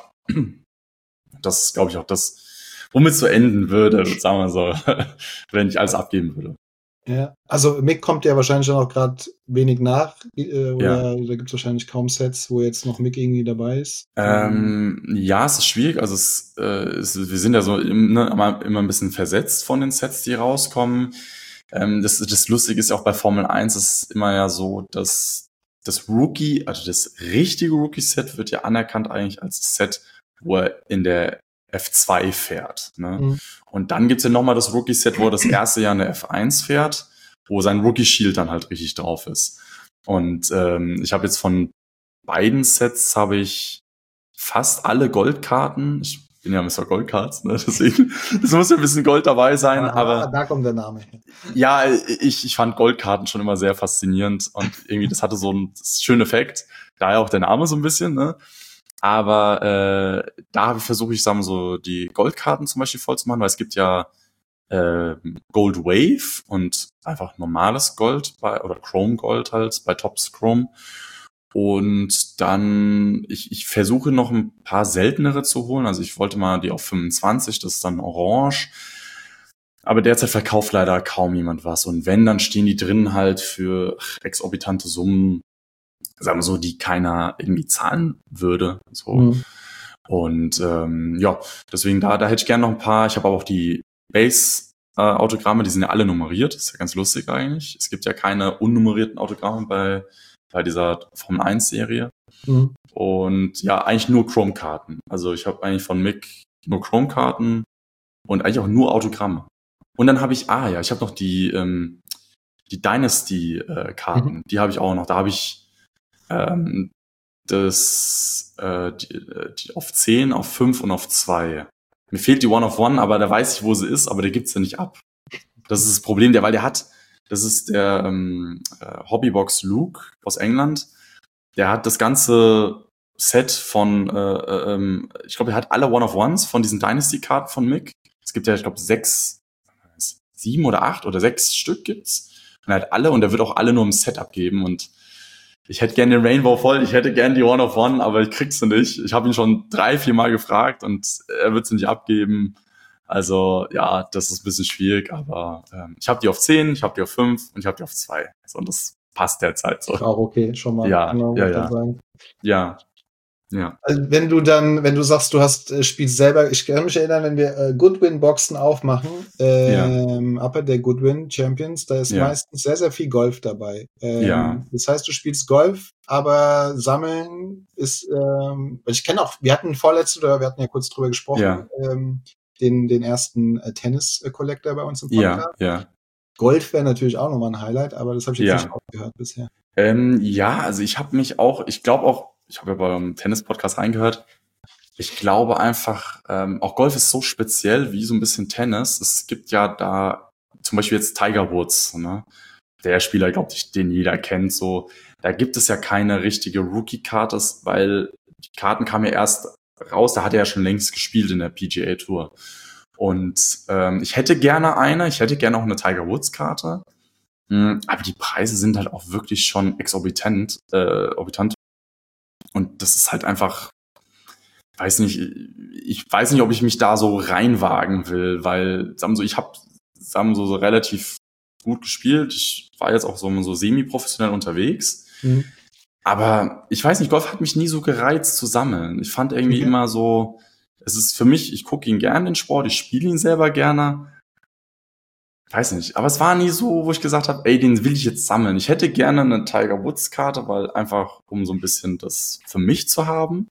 das ist, glaube ich, auch das, womit es so enden würde, sagen wir so, wenn ich alles abgeben würde. Ja, also Mick kommt ja wahrscheinlich auch gerade wenig nach, äh, oder ja. Da gibt es wahrscheinlich kaum Sets, wo jetzt noch Mick irgendwie dabei ist. Ähm, ja, es ist schwierig, also es, äh, es, wir sind ja so im, ne, immer, immer ein bisschen versetzt von den Sets, die rauskommen. Ähm, das, das Lustige ist ja auch bei Formel eins, ist immer ja so, dass das Rookie, also das richtige Rookie-Set wird ja anerkannt eigentlich als Set, wo er in der F zwei fährt. Ne? Mhm. Und dann gibt's ja nochmal das Rookie-Set, wo er das erste Jahr in der F eins fährt, wo sein Rookie-Shield dann halt richtig drauf ist. Und ähm, ich habe jetzt von beiden Sets habe ich fast alle Goldkarten. Ich bin ja Mister Goldcards, ne? Deswegen das muss ja ein bisschen Gold dabei sein. Ah, aber da kommt der Name. Ja, ich, ich fand Goldkarten schon immer sehr faszinierend und irgendwie das hatte so einen schönen Effekt. Daher auch der Name so ein bisschen, ne? Aber äh, da habe ich versucht, ich sage mal so, die Goldkarten zum Beispiel voll zu machen, weil es gibt ja äh, Gold Wave und einfach normales Gold bei oder Chrome Gold halt bei Topps Chrome. Und dann, ich, ich versuche noch ein paar seltenere zu holen. Also ich wollte mal die auf fünfundzwanzig, das ist dann orange. Aber derzeit verkauft leider kaum jemand was. Und wenn, dann stehen die drin halt für exorbitante Summen, sagen wir so, die keiner irgendwie zahlen würde. So. Mhm. Und ähm, ja, deswegen da, da hätte ich gerne noch ein paar. Ich habe aber auch die Base-Autogramme, äh, die sind ja alle nummeriert. Das ist ja ganz lustig eigentlich. Es gibt ja keine unnummerierten Autogramme bei, bei dieser Formel eins Serie. Mhm. Und ja, eigentlich nur Chrome-Karten. Also ich habe eigentlich von Mick nur Chrome-Karten und eigentlich auch nur Autogramme. Und dann habe ich, ah ja, ich habe noch die, ähm, die Dynasty-Karten. Mhm. Die habe ich auch noch. Da habe ich Ähm, das äh, die, die auf zehn, auf fünf und auf zwei. Mir fehlt die One of One, aber da weiß ich, wo sie ist, aber der gibt's ja nicht ab. Das ist das Problem, der, weil der hat, das ist der ähm, Hobbybox Luke aus England. Der hat das ganze Set von, äh, ähm, ich glaube, er hat alle One of Ones von diesen Dynasty-Karten von Mick. Es gibt ja, ich glaube, sechs, sieben oder acht oder sechs Stück gibt's. Und er hat alle und er wird auch alle nur im Set abgeben und ich hätte gerne den Rainbow voll, ich hätte gerne die One of One, aber ich krieg's nicht. Ich habe ihn schon drei, vier Mal gefragt und er wird sie nicht abgeben. Also ja, das ist ein bisschen schwierig, aber ähm, ich habe die auf zehn, ich habe die auf fünf und ich habe die auf zwei. So, und das passt derzeit so. Auch okay, schon mal. Ja, genau, ja, ja. Sagen. Ja. Ja. Also wenn du dann, wenn du sagst, du hast äh, spielst selber, ich kann mich erinnern, wenn wir äh, Goodwin-Boxen aufmachen, ähm, ja. Upper der Goodwin Champions, da ist ja. meistens sehr, sehr viel Golf dabei. Ähm, ja. Das heißt, du spielst Golf, aber Sammeln ist, ähm, ich kenne auch, wir hatten vorletzte, oder wir hatten ja kurz drüber gesprochen, ja. ähm, den, den ersten äh, Tennis-Collector bei uns im Podcast. Ja, ja. Golf wäre natürlich auch nochmal ein Highlight, aber das habe ich jetzt ja. nicht aufgehört bisher. Ähm, ja, also ich habe mich auch, ich glaube auch, ich habe ja beim Tennis-Podcast reingehört, ich glaube einfach, ähm, auch Golf ist so speziell wie so ein bisschen Tennis. Es gibt ja da zum Beispiel jetzt Tiger Woods, ne? Der Spieler, glaube ich, den jeder kennt, so. Da gibt es ja keine richtige Rookie-Karte, weil die Karten kamen ja erst raus, da hat er ja schon längst gespielt in der P G A Tour. Und ähm, ich hätte gerne eine, ich hätte gerne auch eine Tiger Woods-Karte. Mm, Aber die Preise sind halt auch wirklich schon exorbitant, äh, exorbitant. Und das ist halt einfach, weiß nicht, ich weiß nicht, ob ich mich da so reinwagen will, weil, sagen wir so, ich habe, sagen wir so, so relativ gut gespielt. Ich war jetzt auch so, so semi-professionell unterwegs. Mhm. Aber ich weiß nicht, Golf hat mich nie so gereizt zu sammeln. Ich fand irgendwie Okay. immer so, es ist für mich, ich gucke ihn gerne, den Sport, ich spiele ihn selber gerne. Weiß nicht, aber es war nie so, wo ich gesagt habe, ey, den will ich jetzt sammeln. Ich hätte gerne eine Tiger Woods Karte, weil einfach, um so ein bisschen das für mich zu haben.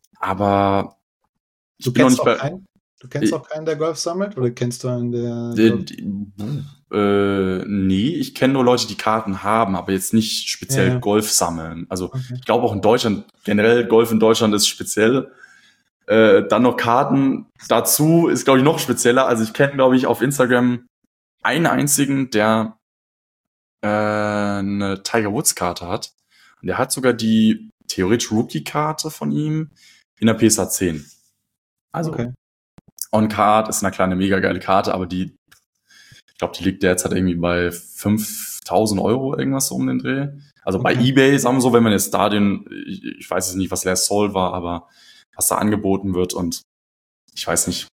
Aber ich Du bin noch kennst nicht auch bei, keinen? Du kennst Ich- auch keinen, der Golf sammelt? Oder kennst du einen, der äh, Golf- die- äh, nee, ich kenne nur Leute, die Karten haben, aber jetzt nicht speziell Ja, ja. Golf sammeln. Also Okay. ich glaube auch in Deutschland, generell Golf in Deutschland ist speziell. Äh, dann noch Karten dazu ist, glaube ich, noch spezieller. Also ich kenne, glaube ich, auf Instagram einen einzigen, der äh, eine Tiger Woods Karte hat. Und der hat sogar die theoretisch Rookie-Karte von ihm in der P S A zehn. Also Okay. On-Card ist eine kleine, mega geile Karte, aber die, ich glaube, die liegt derzeit irgendwie bei fünftausend Euro, irgendwas so um den Dreh. Also bei Okay. eBay, sagen wir so, wenn man jetzt da den, ich, ich weiß jetzt nicht, was der Soul war, aber was da angeboten wird und ich weiß nicht,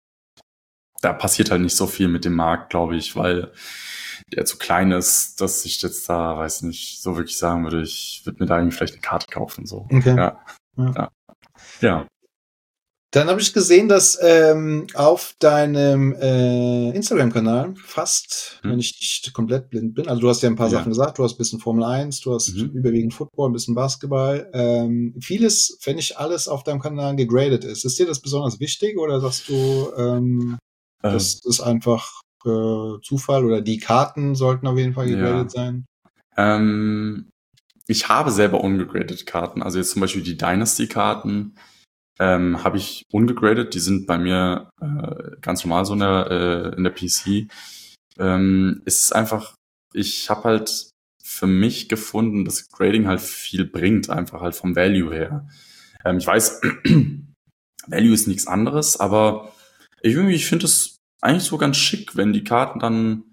da passiert halt nicht so viel mit dem Markt, glaube ich, weil der zu klein ist, dass ich jetzt da, weiß nicht, so wirklich sagen würde, ich würde mir da irgendwie vielleicht eine Karte kaufen, so. Okay. Ja. Ja. Ja. Ja. Dann habe ich gesehen, dass ähm, auf deinem äh, Instagram-Kanal fast, Hm. wenn ich nicht komplett blind bin, also du hast ja ein paar Ja. Sachen gesagt, du hast ein bisschen Formel eins, du hast Mhm. überwiegend Football, ein bisschen Basketball. Ähm, vieles, wenn nicht alles auf deinem Kanal gegradet ist. Ist dir das besonders wichtig oder sagst du, ähm, Äh, das ist einfach äh, Zufall oder die Karten sollten auf jeden Fall gegradet Ja. sein? Ähm, ich habe selber ungegradete Karten. Also jetzt zum Beispiel die Dynasty-Karten ähm, habe ich ungegradet. Die sind bei mir äh, ganz normal so in der, äh, in der P C. Ähm, es ist einfach, ich habe halt für mich gefunden, dass Grading halt viel bringt, einfach halt vom Value her. Ähm, ich weiß, Value ist nichts anderes, aber ich irgendwie, ich finde es eigentlich so ganz schick, wenn die Karten dann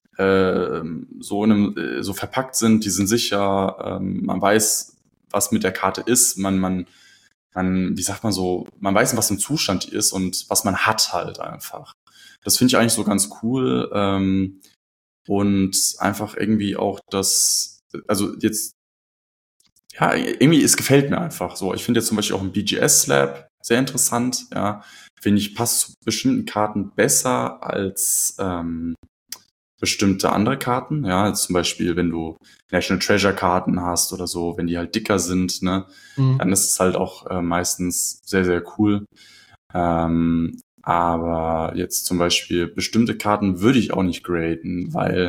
ähm, so in einem, äh, so verpackt sind, die sind sicher, ähm, man weiß, was mit der Karte ist, man, man, man, wie sagt man so, man weiß, in was im Zustand die ist und was man hat halt einfach. Das finde ich eigentlich so ganz cool, ähm, und einfach irgendwie auch das, also jetzt, ja, irgendwie, es gefällt mir einfach so. Ich finde jetzt zum Beispiel auch ein B G S-Slab sehr interessant, ja. Finde ich, passt zu bestimmten Karten besser als ähm, bestimmte andere Karten, ja, also zum Beispiel, wenn du National Treasure Karten hast oder so, wenn die halt dicker sind, ne, Mhm. dann ist es halt auch äh, meistens sehr, sehr cool. Ähm, aber jetzt zum Beispiel bestimmte Karten würde ich auch nicht graden, weil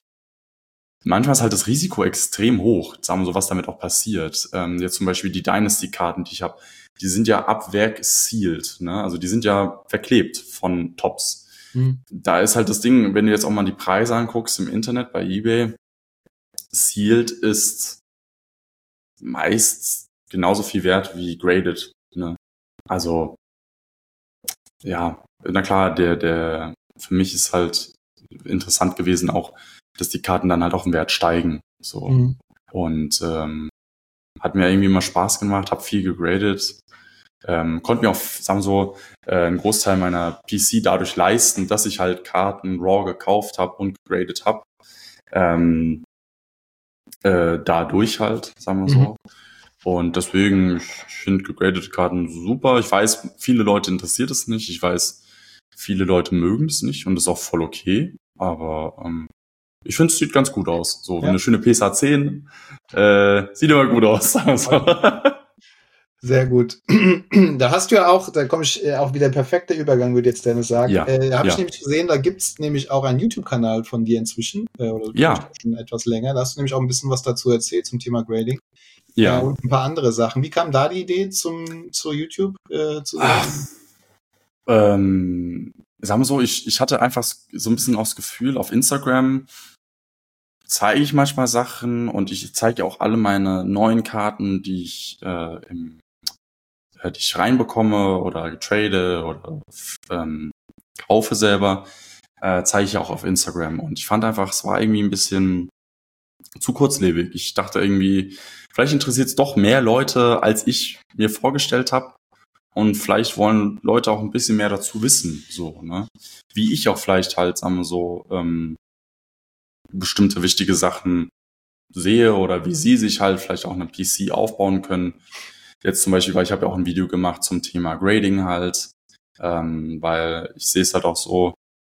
manchmal ist halt das Risiko extrem hoch, sagen wir so, was damit auch passiert. Ähm, jetzt zum Beispiel die Dynasty-Karten, die ich habe, die sind ja ab Werk sealed, ne, also die sind ja verklebt von Tops. Mhm. Da ist halt das Ding, wenn du jetzt auch mal die Preise anguckst im Internet bei eBay, sealed ist meist genauso viel wert wie graded, ne? Also, ja, na klar, der, der, für mich ist halt interessant gewesen auch, dass die Karten dann halt auch im Wert steigen, so. Mhm. Und, ähm, hat mir irgendwie immer Spaß gemacht, hab viel gegradet, ähm, konnte mir auch, sagen wir so, äh, einen Großteil meiner P C dadurch leisten, dass ich halt Karten raw gekauft habe und gegradet habe. Ähm, äh, dadurch halt, sagen wir so. Mhm. Und deswegen, ich finde gegradete Karten super. Ich weiß, viele Leute interessiert es nicht. Ich weiß, viele Leute mögen es nicht und das ist auch voll okay. Aber ähm, ich finde, es sieht ganz gut aus. So, Ja. eine schöne P S A zehn äh, sieht immer gut aus. Sagen wir so. Sehr gut. Da hast du ja auch, da komme ich äh, auch wieder perfekter Übergang, würde jetzt Dennis sagen. Ja, Äh, da habe ja. ich nämlich gesehen, da gibt's nämlich auch einen YouTube-Kanal von dir inzwischen, äh, oder Ja. vielleicht auch schon etwas länger. Da hast du nämlich auch ein bisschen was dazu erzählt zum Thema Grading. Ja. Äh, und ein paar andere Sachen. Wie kam da die Idee zum zu YouTube äh, zu sagen? Ähm, sagen wir so, ich, ich hatte einfach so ein bisschen auch das Gefühl, auf Instagram zeige ich manchmal Sachen und ich zeige auch alle meine neuen Karten, die ich, äh, im, äh, die ich reinbekomme oder trade oder ähm, kaufe selber, äh, zeige ich auch auf Instagram. Und ich fand einfach, es war irgendwie ein bisschen zu kurzlebig. Ich dachte irgendwie, vielleicht interessiert es doch mehr Leute, als ich mir vorgestellt habe. Und vielleicht wollen Leute auch ein bisschen mehr dazu wissen, so, ne? Wie ich auch vielleicht halt, sagen wir so, ähm, bestimmte wichtige Sachen sehe oder wie sie sich halt vielleicht auch eine P C aufbauen können. Jetzt zum Beispiel, weil ich habe ja auch ein Video gemacht zum Thema Grading halt, ähm, weil ich sehe es halt auch so,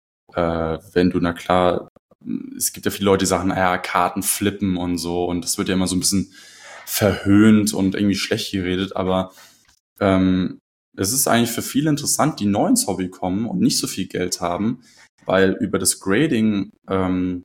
äh, wenn du, na klar, es gibt ja viele Leute, die sagen, naja, Karten flippen und so und das wird ja immer so ein bisschen verhöhnt und irgendwie schlecht geredet, aber ähm, es ist eigentlich für viele interessant, die neu ins Hobby kommen und nicht so viel Geld haben, weil über das Grading ähm,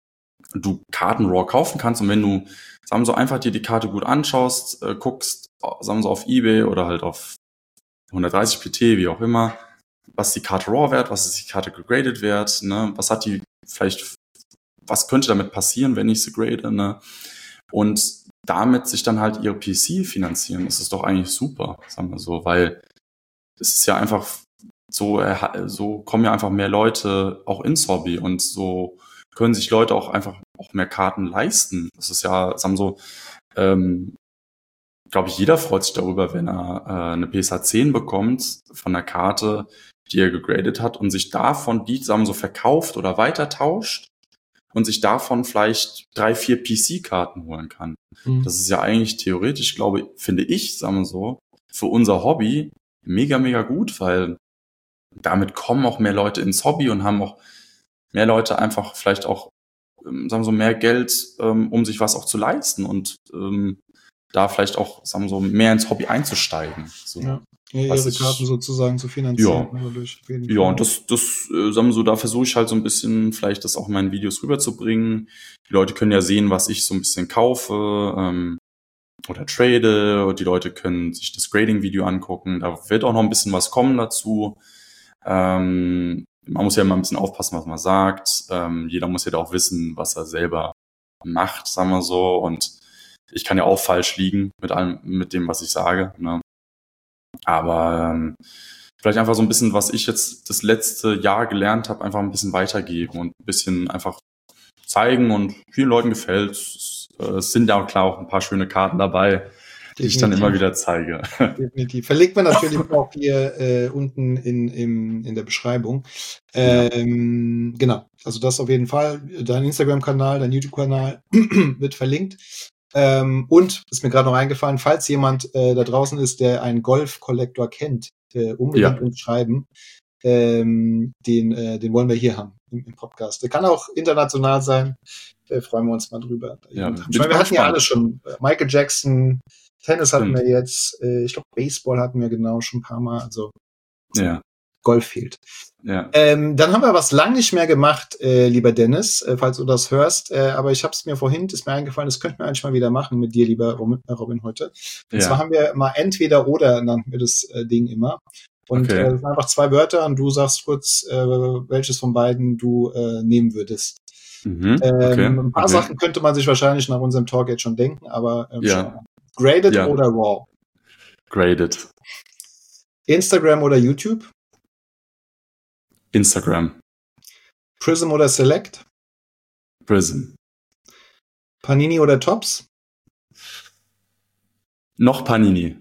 du Karten raw kaufen kannst und wenn du, sagen wir so, einfach dir die Karte gut anschaust, äh, guckst, sagen wir so, auf eBay oder halt auf hundertdreißig P T, wie auch immer, was die Karte raw wert, was ist die Karte gegradet wert, ne, was hat die vielleicht, was könnte damit passieren, wenn ich sie grade, ne, und damit sich dann halt ihre P C finanzieren, das ist doch eigentlich super, sagen wir so, weil es ist ja einfach so, so kommen ja einfach mehr Leute auch ins Hobby und so können sich Leute auch einfach auch mehr Karten leisten. Das ist ja, sagen wir so, ähm, glaube ich, jeder freut sich darüber, wenn er äh, eine P S A zehn bekommt von einer Karte, die er gegradet hat und sich davon die, sagen wir so, verkauft oder weitertauscht und sich davon vielleicht drei, vier P C-Karten holen kann. Mhm. Das ist ja eigentlich theoretisch, glaube ich, finde ich, sagen wir so, für unser Hobby mega, mega gut, weil damit kommen auch mehr Leute ins Hobby und haben auch mehr Leute einfach vielleicht auch, ähm, sagen wir so, mehr Geld, ähm, um sich was auch zu leisten und ähm, da vielleicht auch, sagen wir so, mehr ins Hobby einzusteigen. So. Ja, ja ihre ich, Karten sozusagen zu finanzieren. Ja, dadurch ja und das, das äh, sagen wir so, da versuche ich halt so ein bisschen vielleicht das auch in meinen Videos rüberzubringen. Die Leute können ja sehen, was ich so ein bisschen kaufe ähm, oder trade. Und die Leute können sich das Grading-Video angucken. Da wird auch noch ein bisschen was kommen dazu. Ähm, man muss ja immer ein bisschen aufpassen, was man sagt. Ähm, jeder muss ja da auch wissen, was er selber macht, sagen wir so. Und ich kann ja auch falsch liegen mit allem, mit dem, was ich sage. Ne? Aber ähm, vielleicht einfach so ein bisschen, was ich jetzt das letzte Jahr gelernt habe, einfach ein bisschen weitergeben und ein bisschen einfach zeigen und vielen Leuten gefällt. Es, äh, es sind ja auch klar auch ein paar schöne Karten dabei, die ich dann immer wieder zeige. Definitiv. Verlinkt man natürlich auch hier äh, unten in, im, in der Beschreibung. Ähm, ja. Genau, also das auf jeden Fall. Dein Instagram-Kanal, dein YouTube-Kanal wird verlinkt. Ähm, und ist mir gerade noch eingefallen, falls jemand äh, da draußen ist, der einen Golf-Kollektor kennt, äh, unbedingt ja. uns schreiben. Ähm, den, äh, den wollen wir hier haben im, im Podcast. Der kann auch international sein. Da freuen wir uns mal drüber. Ja, ich meine, wir hatten ja alles schon. Michael Jackson, Tennis hatten Stimmt. wir jetzt, äh, ich glaube Baseball hatten wir genau schon ein paar Mal. Also ja. Golf fehlt. Ja. Ähm, dann haben wir was lang nicht mehr gemacht, äh, lieber Dennis, äh, falls du das hörst. Äh, aber ich habe es mir vorhin, ist mir eingefallen, das könnten wir eigentlich mal wieder machen mit dir, lieber Robin, heute. Und ja. zwar haben wir mal entweder oder, nannten wir das äh, Ding immer. Und okay. äh, das sind einfach zwei Wörter und du sagst kurz, äh, welches von beiden du äh, nehmen würdest. Mhm. Okay. Ähm, ein paar okay. Sachen könnte man sich wahrscheinlich nach unserem Talk jetzt schon denken, aber ähm, ja. Graded ja. oder Raw? Graded. Instagram oder YouTube? Instagram. Prism oder Select? Prism. Panini oder Topps? Noch Panini.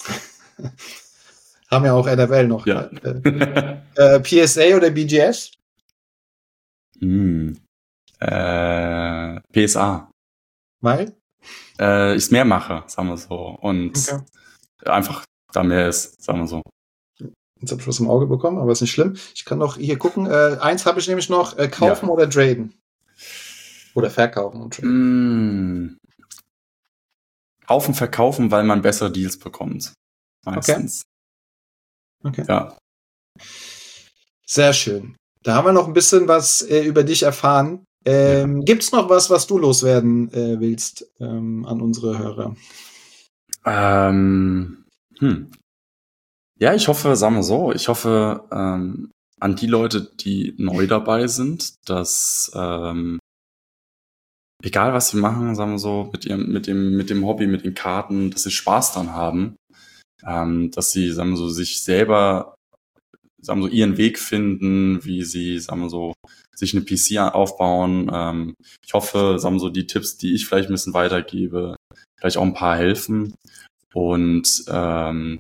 Haben ja auch N F L noch. Ja. Äh, äh, P S A oder B G S? Hm. Äh, P S A. Weil? Äh, ich mehr mache, sagen wir so. Und okay. einfach da mehr ist, sagen wir so. Jetzt habe ich was im Auge bekommen, aber ist nicht schlimm. Ich kann noch hier gucken. Äh, eins habe ich nämlich noch. Äh, kaufen ja. oder traden? Oder verkaufen und traden? Mm. Kaufen, verkaufen, weil man bessere Deals bekommt. meistens. Okay. Okay. Ja. Sehr schön. Da haben wir noch ein bisschen was äh, über dich erfahren. Ähm, ja. Gibt's noch was, was du loswerden äh, willst ähm, an unsere Hörer? Ähm, hm. Ja, ich hoffe, sagen wir so, ich hoffe ähm, an die Leute, die neu dabei sind, dass ähm, egal was sie machen, sagen wir so, mit ihrem, mit dem, mit dem Hobby, mit den Karten, dass sie Spaß dran haben, ähm, dass sie, sagen wir so, sich selber, sagen wir so, ihren Weg finden, wie sie, sagen wir so, sich eine P C aufbauen. Ähm, ich hoffe, sagen wir so, die Tipps, die ich vielleicht ein bisschen weitergebe, vielleicht auch ein paar helfen. Und ähm,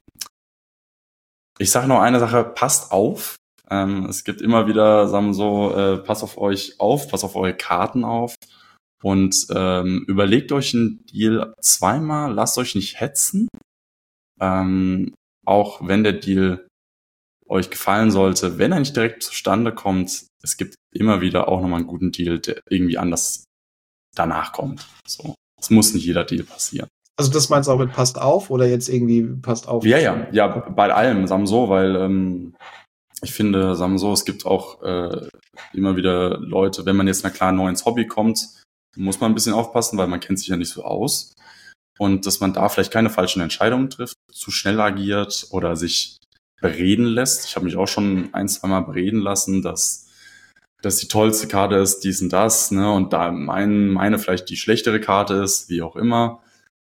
ich sage noch eine Sache, passt auf. Ähm, es gibt immer wieder, sagen wir so, äh, passt auf euch auf, passt auf eure Karten auf. Und ähm, überlegt euch einen Deal zweimal, lasst euch nicht hetzen. Ähm, auch wenn der Deal euch gefallen sollte, wenn er nicht direkt zustande kommt, es gibt immer wieder auch nochmal einen guten Deal, der irgendwie anders danach kommt. So, es muss nicht jeder Deal passieren. Also das meinst du auch mit passt auf oder jetzt irgendwie passt auf? Ja, ja, ja, bei allem, sagen wir so, weil ähm, ich finde, sagen wir so, es gibt auch äh, immer wieder Leute, wenn man jetzt na klar neu ins Hobby kommt, muss man ein bisschen aufpassen, weil man kennt sich ja nicht so aus. Und dass man da vielleicht keine falschen Entscheidungen trifft, zu schnell agiert oder sich bereden lässt. Ich habe mich auch schon ein, zwei Mal bereden lassen, dass das die tollste Karte ist, dies und das, ne, und da mein, meine vielleicht die schlechtere Karte ist, wie auch immer.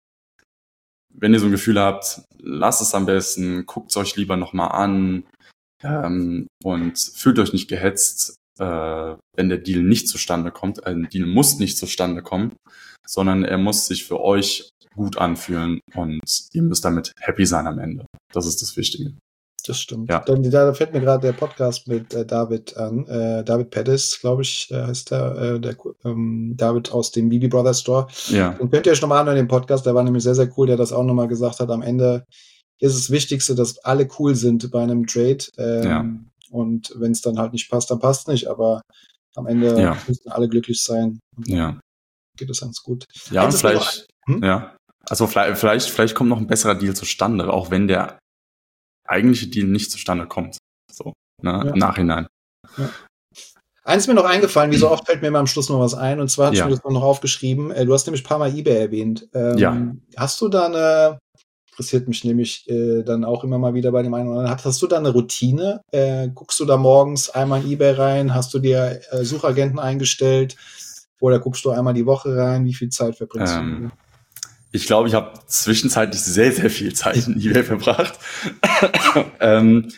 Wenn ihr so ein Gefühl habt, lasst es am besten, guckt es euch lieber nochmal an ähm, und fühlt euch nicht gehetzt, äh, wenn der Deal nicht zustande kommt. Ein Deal muss nicht zustande kommen, sondern er muss sich für euch gut anfühlen und ihr müsst damit happy sein am Ende. Das ist das Wichtige. Das stimmt. Ja. Dann, da fällt mir gerade der Podcast mit äh, David an. Äh, David Pettis, glaube ich, äh, heißt der, äh, der ähm, David aus dem B B Brothers Store. Ja. Den könnt ihr euch nochmal anhören, den Podcast. Der war nämlich sehr, sehr cool. Der das auch nochmal gesagt hat. Am Ende ist es Wichtigste, dass alle cool sind bei einem Trade. Ähm, Ja. Und wenn es dann halt nicht passt, dann passt es nicht. Aber am Ende Ja. müssen alle glücklich sein. Und dann Ja. geht es ganz gut. Ja, und Eins ist mir vielleicht, noch- hm? ja. Also vielleicht, vielleicht, vielleicht kommt noch ein besserer Deal zustande, auch wenn der eigentliche Deal nicht zustande kommt. So, ne, Ja. im Nachhinein. Eins ist mir noch eingefallen, wie so oft fällt mir immer am Schluss noch was ein, und zwar hast Ja. du mir das noch aufgeschrieben. Äh, Du hast nämlich ein paar Mal eBay erwähnt. Ähm, Ja. Hast du da eine, interessiert mich nämlich äh, dann auch immer mal wieder bei dem einen oder anderen, hast, hast du da eine Routine? Äh, guckst du da morgens einmal in eBay rein? Hast du dir äh, Suchagenten eingestellt? Oder guckst du einmal die Woche rein? Wie viel Zeit verbringst Ähm, du? Ich glaube, ich habe zwischenzeitlich sehr, sehr viel Zeit in eBay verbracht. ähm,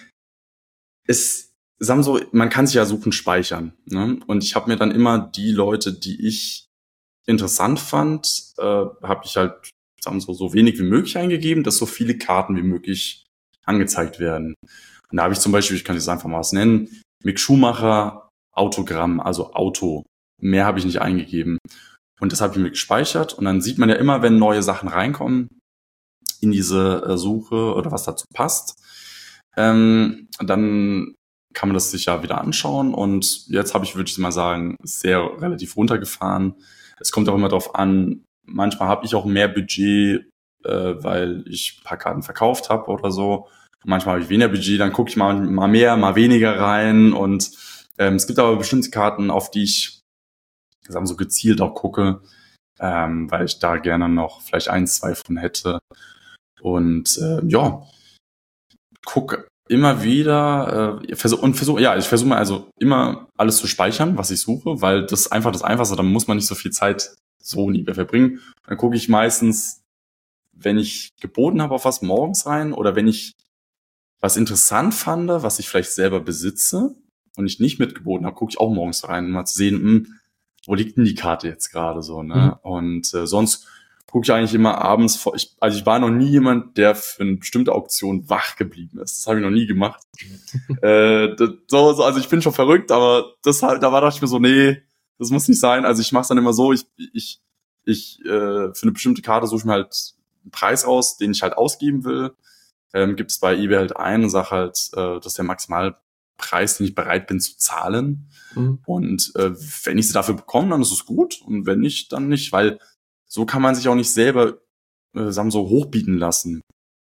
es, sagen wir so, man kann sich ja suchen, speichern. Ne? Und ich habe mir dann immer die Leute, die ich interessant fand, äh, habe ich halt, sagen wir so, so wenig wie möglich eingegeben, dass so viele Karten wie möglich angezeigt werden. Und da habe ich zum Beispiel, ich kann das einfach mal was nennen, Mick Schumacher, Autogramm, also Auto. Mehr habe ich nicht eingegeben. Und das habe ich mir gespeichert. Und dann sieht man ja immer, wenn neue Sachen reinkommen in diese äh, Suche oder was dazu passt, ähm, dann kann man das sich ja wieder anschauen. Und jetzt habe ich, würde ich mal sagen, sehr relativ runtergefahren. Es kommt auch immer darauf an, manchmal habe ich auch mehr Budget, äh, weil ich ein paar Karten verkauft habe oder so. Manchmal habe ich weniger Budget, dann gucke ich mal, mal mehr, mal weniger rein. Und ähm, es gibt aber bestimmte Karten, auf die ich sagen wir so gezielt auch gucke, ähm, weil ich da gerne noch vielleicht ein, zwei von hätte. Und äh, ja, gucke immer wieder äh, versuch, und versuche, ja, ich versuche mal also immer alles zu speichern, was ich suche, weil das ist einfach das Einfachste, da muss man nicht so viel Zeit so nie mehr verbringen. Dann gucke ich meistens, wenn ich geboten habe auf was, morgens rein, oder wenn ich was interessant fand, was ich vielleicht selber besitze und ich nicht mitgeboten habe, gucke ich auch morgens rein, um mal zu sehen, mh, wo liegt denn die Karte jetzt gerade so, ne? Mhm. Und äh, sonst gucke ich eigentlich immer abends vor. Ich, also ich war noch nie jemand, der für eine bestimmte Auktion wach geblieben ist. Das habe ich noch nie gemacht. äh, das, so, so, also ich bin schon verrückt, aber das halt, da war dachte ich mir so, nee, das muss nicht sein. Also ich mache es dann immer so, ich, ich, ich äh, für eine bestimmte Karte suche ich mir halt einen Preis aus, den ich halt ausgeben will. Ähm, gibt es bei eBay halt einen, sag halt, äh, das ist der Maximalpreis, den ich bereit bin zu zahlen. Mhm. Und äh, wenn ich sie dafür bekomme, dann ist es gut. Und wenn nicht, dann nicht. Weil so kann man sich auch nicht selber äh, sagen, so hochbieten lassen.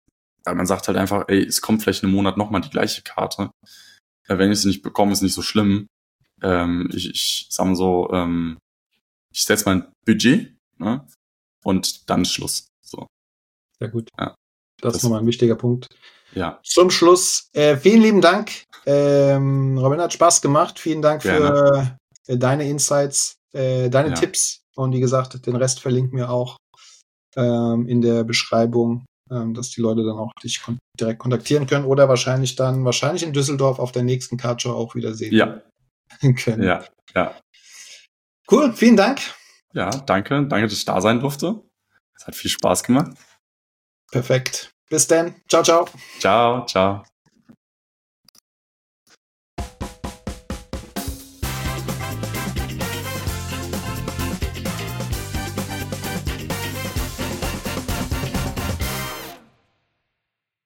man sagt halt einfach, ey, es kommt vielleicht in einem Monat nochmal die gleiche Karte. Äh, wenn ich sie nicht bekomme, ist nicht so schlimm. Ähm, ich, ich sag mal so, ähm, ich setze mein Budget, ne? Und dann ist Schluss. So. Sehr gut. Ja. Das, das ist nochmal ein wichtiger Punkt. Ja. Zum Schluss, äh, vielen lieben Dank. Ähm, Robin, hat Spaß gemacht. Vielen Dank Gerne. für äh, deine Insights, äh, deine ja. Tipps. Und wie gesagt, den Rest verlinken wir auch ähm, in der Beschreibung, ähm, dass die Leute dann auch dich kon- direkt kontaktieren können oder wahrscheinlich dann, wahrscheinlich in Düsseldorf auf der nächsten Cardshow auch wieder sehen ja. können. Ja, ja. Cool, vielen Dank. Ja, danke. Danke, dass ich da sein durfte. Es hat viel Spaß gemacht. Perfekt. Bis dann. Ciao, ciao. Ciao, ciao.